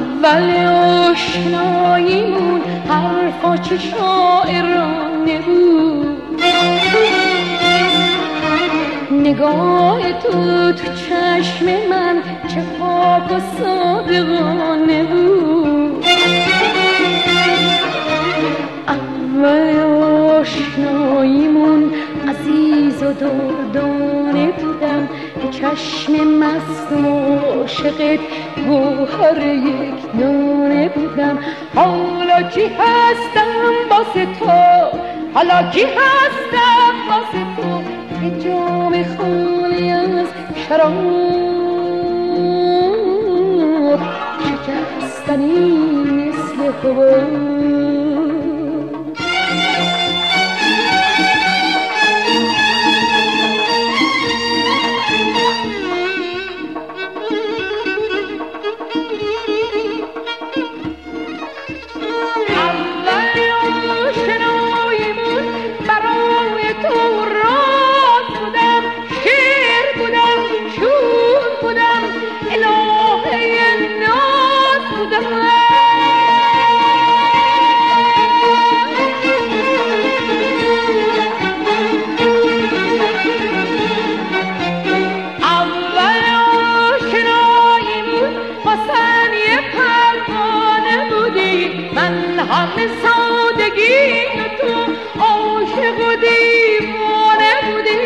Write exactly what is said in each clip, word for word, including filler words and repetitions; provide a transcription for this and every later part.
اول آشناییمون حرفا چه شاعرانه بود، نگاه تو تو چشم من چه پاک و صادقانه بود. اول آشناییمون عزیز و دردانه بودم، به چشم مست و عاشقت گوهر یک دانه بودم. حالا کی هستم واسه تو، حالا کی هستم واسه تو، یه جام خالی از شراب شکستنی مثل حباب. همه سادگی تو عاشق و دیوانه بودی.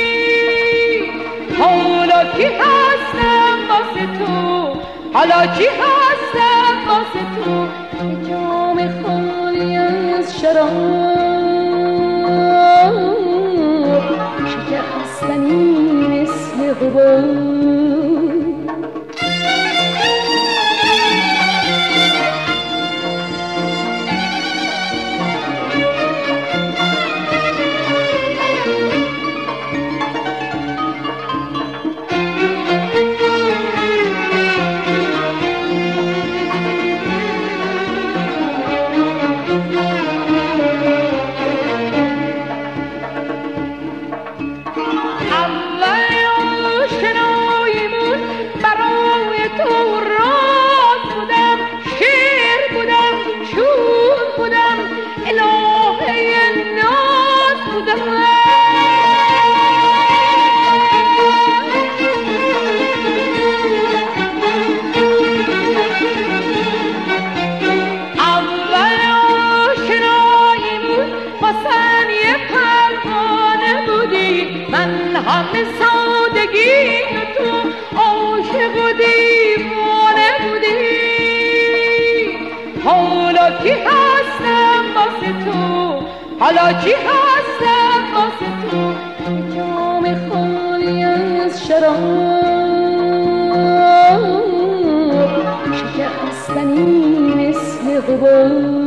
حالا کی هستم واسه تو، حالا کی هستم واسه تو، یه جام خالی از شراب شکستنی مثل حباب. همه سادگی تو عاشق و دیوانه بودی. حالا کی هستم واسه تو، حالا کی هستم واسه تو، یه جام خالی از شراب شکستنی مثل حباب.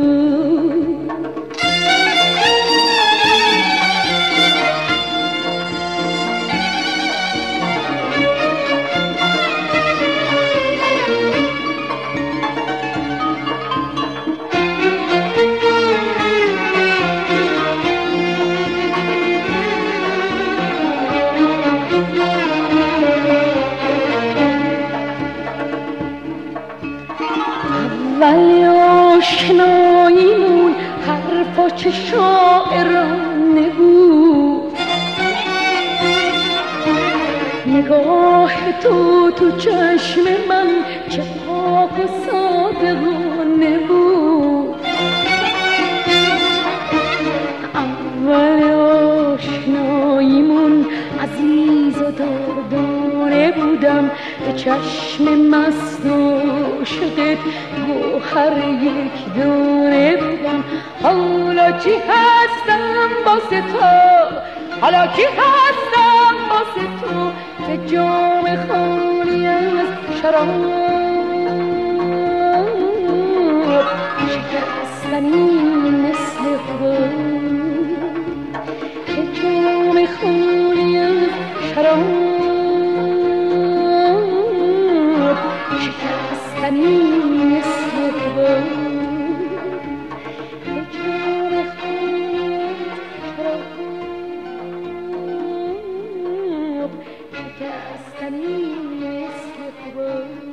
اول آشناییمون حرفا چه شاعرانه بود، نگاه تو تو چشم من چه پاک و صادقانه بود. اول آشناییمون عزیز و دردانه بودم، به چشم مست و عاشقت گوهر یک دانه بودم. حالا کی هستم واسه تو، حالا کی هستم واسه تو، که جام خالی از شراب شکستنی مثل حباب. که جام خالی از شراب شکستنی مثل حباب. که جام خالی از شراب شکستنی مثل حباب.